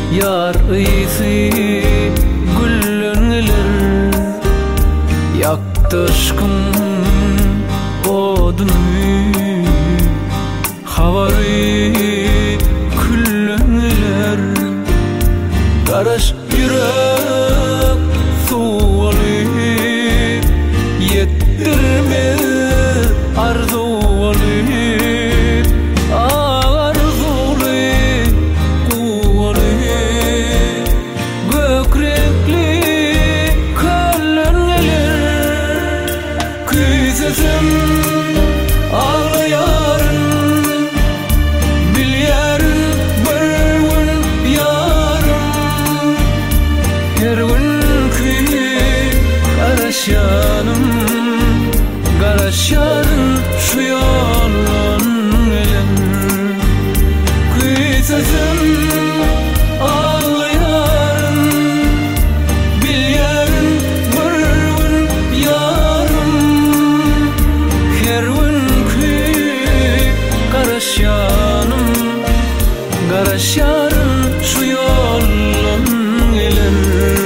Yar iyisi güllöngeler yaktı aşkım odunu havari küllöngeler garaş yürek suvalı yettirme arzuvalı ağlayan bilyarın bırvın yarım yervin kıyı garaşyanın şu yolun elin kıyısızım ağlayan bilyarın bırvın yarım yervin garaşyanın şu yolun elin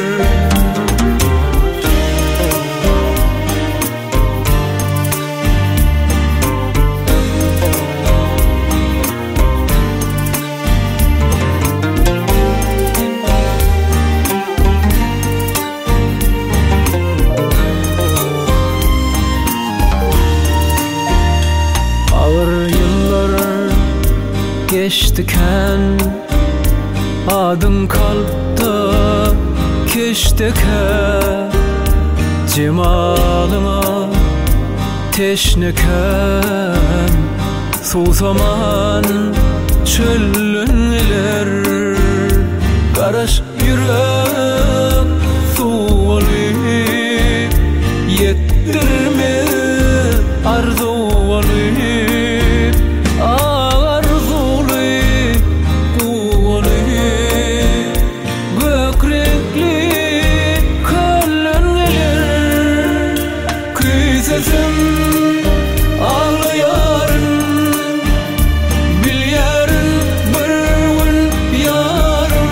ağır yıllar geçtiken adın kalpta keşteke cemalına teşnekem susaman çöllünler garaş yürek suvalı yettirme arzuvalı ağlayan bilyarın bırvın yarım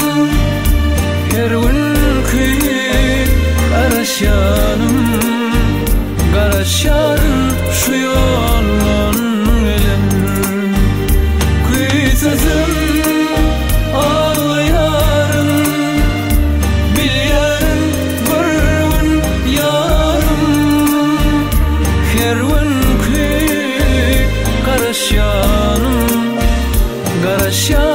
yervin kıyı garaşyanın şu yolun elin kıyısızım ağlayan bilyarın bırvın yarım yervin kıyı garaşyanın